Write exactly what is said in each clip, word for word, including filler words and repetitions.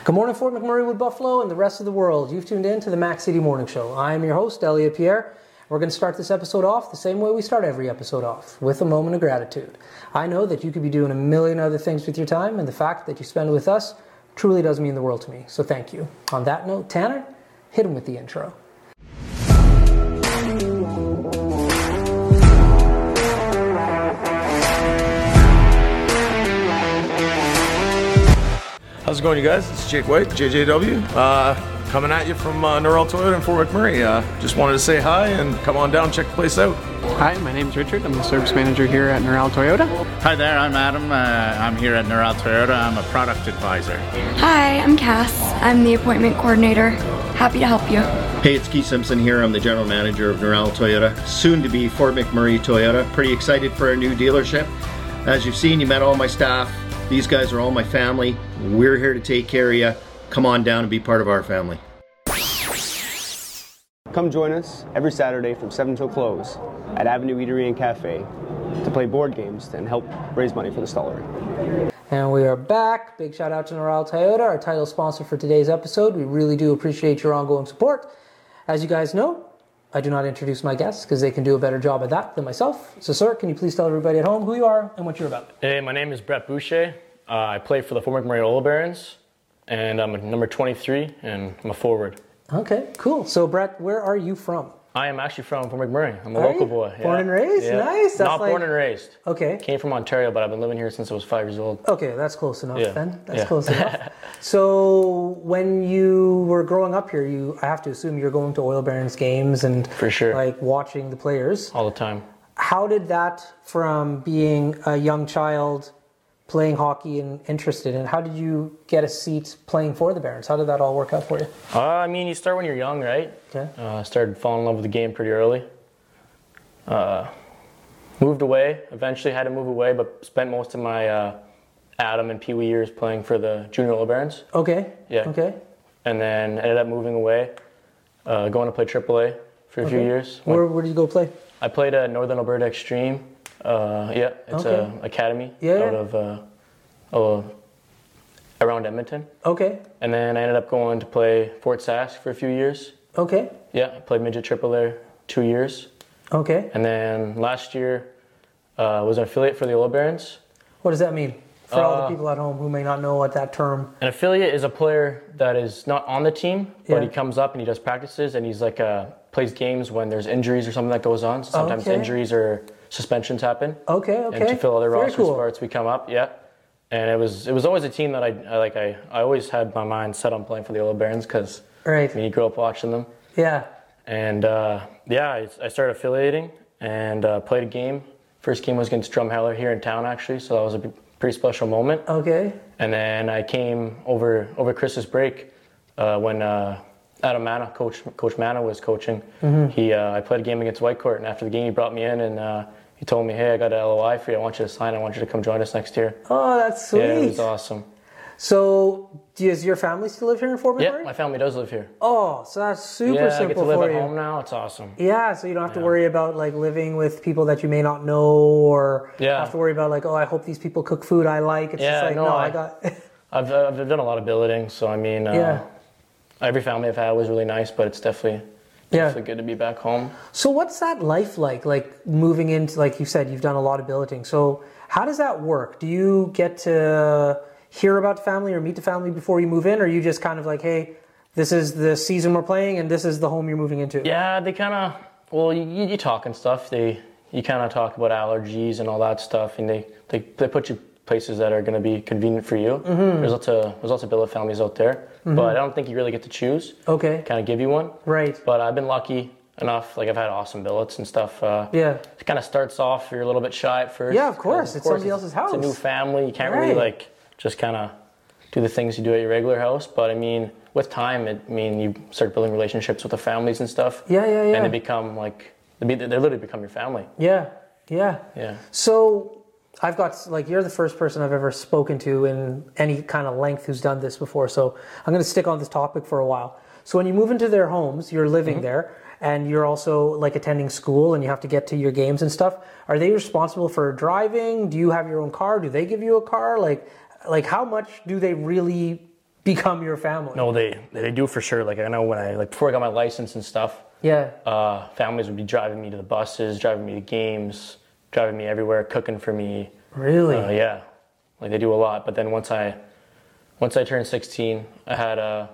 Good morning, Fort McMurray with Buffalo and the rest of the world. You've tuned in to the Mac City Morning Show. I am your host, Elliot Pierre. We're going to start this episode off the same way we start every episode off, with a moment of gratitude. I know that you could be doing a million other things with your time, and the fact that you spend it with us truly does mean the world to me. So thank you. On that note, Tanner, hit him with the intro. How's it going, you guys? It's Jake White, J J W, uh, coming at you from uh, Norrell Toyota in Fort McMurray. Uh, just wanted to say hi and come on down, check the place out. Hi, my name's Richard. I'm the service manager here at Norrell Toyota. Hi there, I'm Adam. Uh, I'm here at Norrell Toyota. I'm a product advisor. Hi, I'm Cass. I'm the appointment coordinator. Happy to help you. Hey, it's Keith Simpson here. I'm the general manager of Norrell Toyota, soon to be Fort McMurray Toyota. Pretty excited for our new dealership. As you've seen, you met all my staff. These guys are all my family. We're here to take care of you. Come on down and be part of our family. Come join us every Saturday from seven till close at Avenue Eatery and Cafe to play board games and help raise money for the Stollery. And we are back. Big shout out to Norrell Toyota, our title sponsor for today's episode. We really do appreciate your ongoing support. As you guys know, I do not introduce my guests because they can do a better job at that than myself. So, sir, can you please tell everybody at home who you are and what you're about? Hey, my name is Brett Boucher. Uh, I play for the Fort McMurray Oil Barons, and I'm a number twenty-three, and I'm a forward. Okay, cool. So, Brett, where are you from? I am actually from Fort McMurray. I'm a Are local you? boy. Born yeah. and raised? Yeah. Nice. That's Not like... born and raised. Okay. Came from Ontario, but I've been living here since I was five years old. Okay, that's close enough Yeah. then. That's Yeah. close enough. So when you were growing up here, you I have to assume you're going to Oil Barons games and For sure. like watching the players. All the time. How did that, from being a young child playing hockey and interested in, how did you get a seat playing for the Barons? How did that all work out for you? Uh, I mean, you start when you're young, right? Okay. Uh, I started falling in love with the game pretty early. Uh, moved away. Eventually had to move away, but spent most of my uh, Adam and Pee Wee years playing for the Junior Oil Barons. Okay. Yeah. Okay. And then ended up moving away, uh, going to play triple A for a okay. few years. Where, where did you go play? I played at Northern Alberta Extreme. Uh, yeah, it's Okay. a academy Yeah, out yeah. of uh, oh, around Edmonton. Okay. And then I ended up going to play Fort Sask for a few years. Okay. Yeah, I played midget triple A two years. Okay. And then last year uh, was an affiliate for the Oil Barons. What does that mean? For all the Uh, people at home who may not know what that term... An affiliate is a player that is not on the team, but Yeah. he comes up and he does practices and he's like uh, plays games when there's injuries or something that goes on. So sometimes Okay. injuries or suspensions happen. Okay, okay. And to fill other Very roster cool. spots, we come up, yeah. And it was it was always a team that I, I like. I, I always had my mind set on playing for the Oil Barons because Right. I mean, you grew up watching them. Yeah. And uh, yeah, I, I started affiliating and uh, played a game. First game was against Drumheller here in town, actually, so that was a b- pretty special moment. Okay. And then I came over over Christmas break uh, when uh, Adam Mana, Coach Coach Mana was coaching. Mm-hmm. He uh, I played a game against Whitecourt, and after the game, he brought me in and uh, he told me, "Hey, I got an L O I for you. I want you to sign. I want you to come join us next year." Oh, that's sweet. Yeah, it was awesome. So, does your family still live here in Fort McMurray? Yeah, my family does live here. Oh, so that's super yeah, I get simple to live for at you. home now. It's awesome. Yeah, so you don't have to Yeah. worry about like living with people that you may not know, or Yeah. have to worry about like, oh, I hope these people cook food I like. It's Yeah, just like, no, no, I, I- got. I've I've done a lot of billeting, so I mean, uh, Yeah. every family I've had was really nice, but it's definitely Yeah. definitely good to be back home. So, what's that life like? Like moving into, like you said, you've done a lot of billeting. So, how does that work? Do you get to hear about the family or meet the family before you move in, or are you just kind of like, hey, this is the season we're playing, and this is the home you're moving into? Yeah, they kind of, well, you, you talk and stuff. They, you kind of talk about allergies and all that stuff, and they, they, they put you places that are going to be convenient for you. Mm-hmm. There's lots of there's lots of billet families out there, mm-hmm. but I don't think you really get to choose. Okay. Kind of give you one. Right. But I've been lucky enough. Like I've had awesome billets and stuff. Uh, Yeah. It kind of starts off. You're a little bit shy at first. Yeah, of course. Of It's somebody else's house. It's a new family. You can't Right. really like just kind of do the things you do at your regular house. But I mean, with time, it, I mean, you start building relationships with the families and stuff. Yeah, yeah, yeah. And they become like they, be, they literally become your family. Yeah, yeah. Yeah. So I've got, like, you're the first person I've ever spoken to in any kind of length who's done this before. So I'm going to stick on this topic for a while. So when you move into their homes, you're living Mm-hmm. there, and you're also like attending school and you have to get to your games and stuff. Are they responsible for driving? Do you have your own car? Do they give you a car? Like, like how much do they really become your family. No, they they do for sure. Like I know when I like before I got my license and stuff. Yeah. Uh, families would be driving me to the buses, driving me to games, driving me everywhere, cooking for me. Really? Uh, yeah. Like they do a lot. But then once I once I turned sixteen, I had a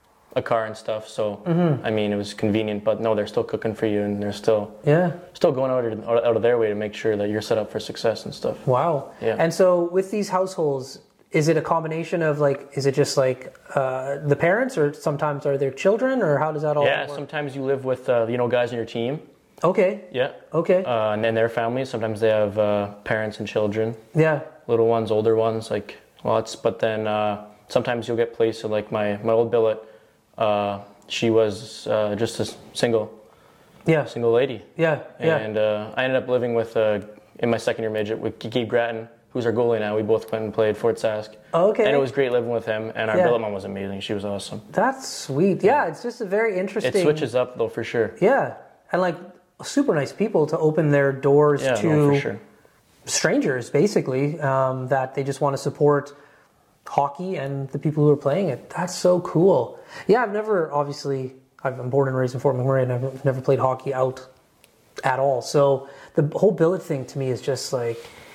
a car and stuff. So mm-hmm. I mean, it was convenient. But no, they're still cooking for you, and they're still yeah still going out of, out of their way to make sure that you're set up for success and stuff. Wow. Yeah. And so with these households, is it a combination of like, is it just like uh, the parents, or sometimes are there children, or how does that all yeah, work? Sometimes you live with, uh, you know, guys on your team. Okay. Yeah. Okay. Uh, and then their families, sometimes they have uh, parents and children. Yeah. Little ones, older ones, like lots. But then uh, sometimes you'll get placed, so like my, my old billet, uh, she was uh, just a single, yeah, single lady. Yeah, yeah. And uh, I ended up living with, uh, in my second year midget, with Gabe Grattan, who's our goalie now. We both went and played Fort Sask. Okay. And it was great living with him. And our yeah. billet mom was amazing. She was awesome. That's sweet. Yeah, it's just a very interesting. It switches up though, for sure. Yeah, and like super nice people to open their doors yeah, to no, for sure. strangers, basically, um, that they just want to support hockey and the people who are playing it. That's so cool. Yeah, I've never, obviously, I'm born and raised in Fort McMurray, and I've never played hockey out at all. So the whole billet thing to me is just like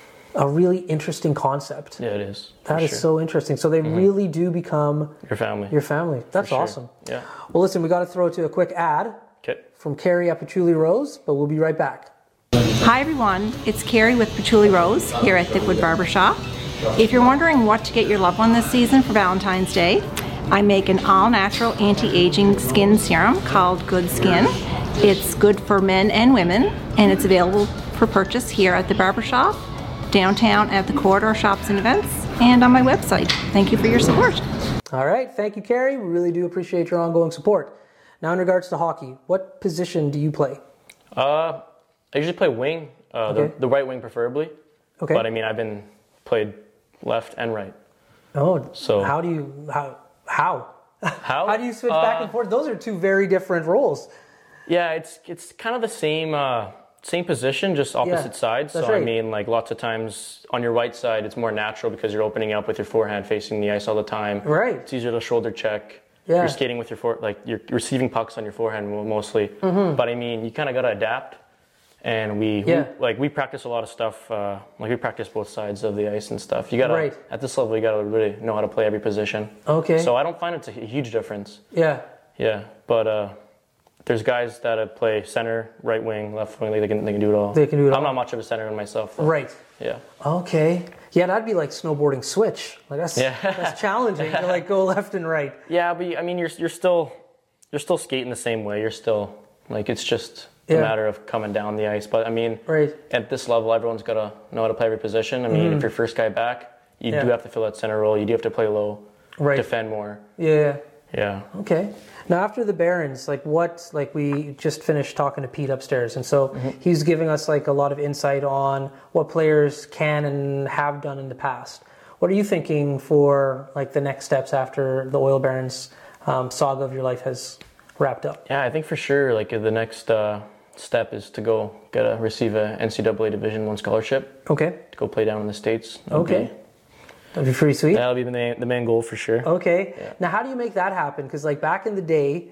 a really interesting concept. Yeah, it is. That is sure. so interesting. So they mm-hmm. really do become your family. Your family. That's sure. awesome. Yeah. Well, listen, we got to throw it to a quick ad okay. from Carrie at Patchouli Rose, but we'll be right back. Hi everyone, it's Carrie with Patchouli Rose here at Thickwood Barbershop. If you're wondering what to get your loved one this season for Valentine's Day, I make an all-natural anti-aging skin serum called Good Skin. It's good for men and women, and it's available for purchase here at the barbershop, downtown at the Corridor Shops and Events, and on my website. Thank you for your support. All right, thank you, Carrie. We really do appreciate your ongoing support. Now, in regards to hockey, what position do you play? Uh, I usually play wing, uh, okay. the, the right wing preferably. Okay. But I mean, I've been played left and right. Oh, so how do you how how how how do you switch uh, back and forth? Those are two very different roles. Yeah, it's it's kind of the same uh, same position, just opposite yeah, sides. So right. I mean, like lots of times on your right side, it's more natural because you're opening up with your forehand facing the ice all the time. Right. It's easier to shoulder check. Yeah. You're skating with your fore, like you're receiving pucks on your forehand mostly. Mm-hmm. But I mean, you kind of got to adapt. And we, yeah. we like we practice a lot of stuff. Uh, like we practice both sides of the ice and stuff. You gotta right. at this level, you gotta really know how to play every position. Okay. So I don't find it's a huge difference. Yeah. Yeah, but uh, there's guys that play center, right wing, left wing. They can they can do it all. They can do it all. I'm not much of a center in myself. Though. Right. Yeah. Okay. Yeah, that'd be like snowboarding switch. Like that's yeah. that's challenging to like go left and right. Yeah, but I mean, you're you're still you're still skating the same way. You're still like it's just. It's yeah. a matter of coming down the ice. But I mean, right. at this level, everyone's got to know how to play every position. I mean, mm-hmm. if you're first guy back, you yeah. do have to fill that center role. You do have to play low, right. defend more. Yeah. Yeah. Okay. Now, after the Barons, like what, like we just finished talking to Pete upstairs. And so mm-hmm. he's giving us like a lot of insight on what players can and have done in the past. What are you thinking for like the next steps after the Oil Barons um, saga of your life has wrapped up? Yeah, I think for sure, like the next uh, step is to go get a receive a N C double A Division One scholarship. Okay. To go play down in the States. That'd okay. Be, That'd be pretty sweet. That'll be the main, the main goal for sure. Okay. Yeah. Now, how do you make that happen? Because like back in the day,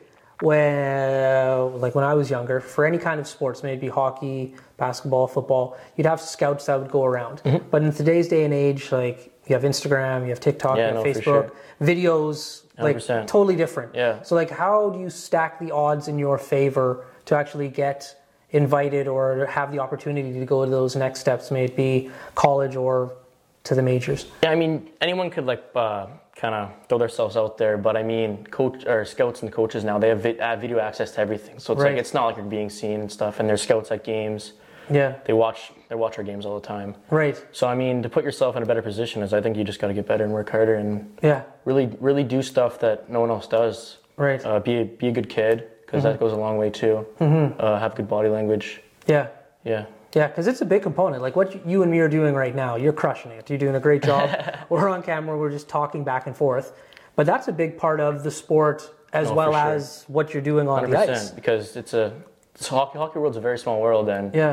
when like when I was younger, for any kind of sports, maybe hockey, basketball, football, you'd have scouts that would go around. Mm-hmm. But in today's day and age, like you have Instagram, you have TikTok, yeah, you have no, Facebook, sure. videos. Like one hundred percent. Totally different. Yeah. So like how do you stack the odds in your favor to actually get invited or have the opportunity to go to those next steps, may it be college or to the majors? Yeah, I mean anyone could like uh, kind of throw themselves out there, but I mean coach or scouts and coaches now, they have vi- uh, video access to everything. So it's right. like it's not like you're being seen and stuff, and there's scouts at games. Yeah. They watch they watch our games all the time. Right. So I mean, to put yourself in a better position is I think you just got to get better and work harder and yeah. really really do stuff that no one else does. Right. Uh, be a, be a good kid because mm-hmm. that goes a long way too. Mm-hmm. Uh, have good body language. Yeah. Yeah. Yeah, because it's a big component. Like what you and me are doing right now, you're crushing it. You're doing a great job. We're on camera. We're just talking back and forth. But that's a big part of the sport as no, well sure. as what you're doing on one hundred percent, the ice. Because it's a it's hockey. Hockey world's a very small world, and yeah.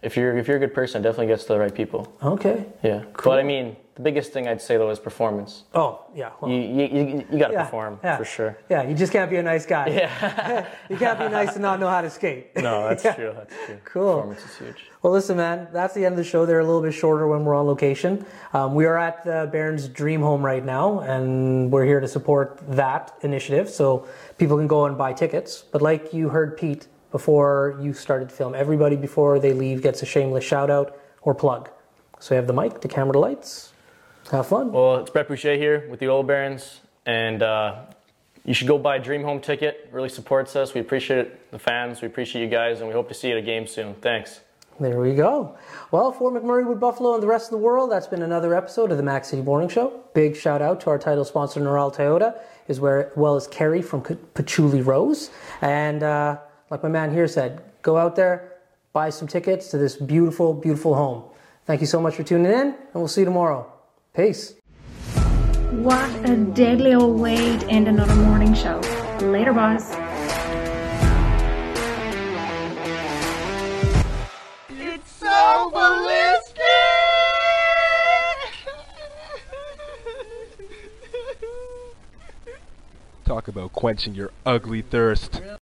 if you're if you're a good person, it definitely gets to the right people. Okay. Yeah. Cool. But I mean, the biggest thing I'd say though is performance. Oh, yeah. Well, you you, you, you got to yeah, perform yeah. for sure. Yeah, you just can't be a nice guy. Yeah. You can't be nice and not know how to skate. No, that's Yeah. true. That's true. Cool. Performance is huge. Well, listen, man, that's the end of the show. They're a little bit shorter when we're on location. Um, we are at the Barron's Dream Home right now, and we're here to support that initiative so people can go and buy tickets. But like you heard Pete before you started to film, everybody before they leave gets a shameless shout out or plug. So you have the mic, the camera, the lights. Have fun. Well, it's Brett Boucher here with the Oil Barons, and uh, you should go buy a Dream Home ticket. It really supports us. We appreciate it, the fans. We appreciate you guys, and we hope to see you at a game soon. Thanks. There we go. Well, for McMurray, Wood Buffalo, and the rest of the world, that's been another episode of the Mac City Morning Show. Big shout out to our title sponsor, Norel Toyota, as well as Kerry from Patchouli Rose. And uh, like my man here said, go out there, buy some tickets to this beautiful, beautiful home. Thank you so much for tuning in, and we'll see you tomorrow. Peace. What a deadly old way to end another morning show. Later, boss. It's so ballistic! Talk about quenching your ugly thirst.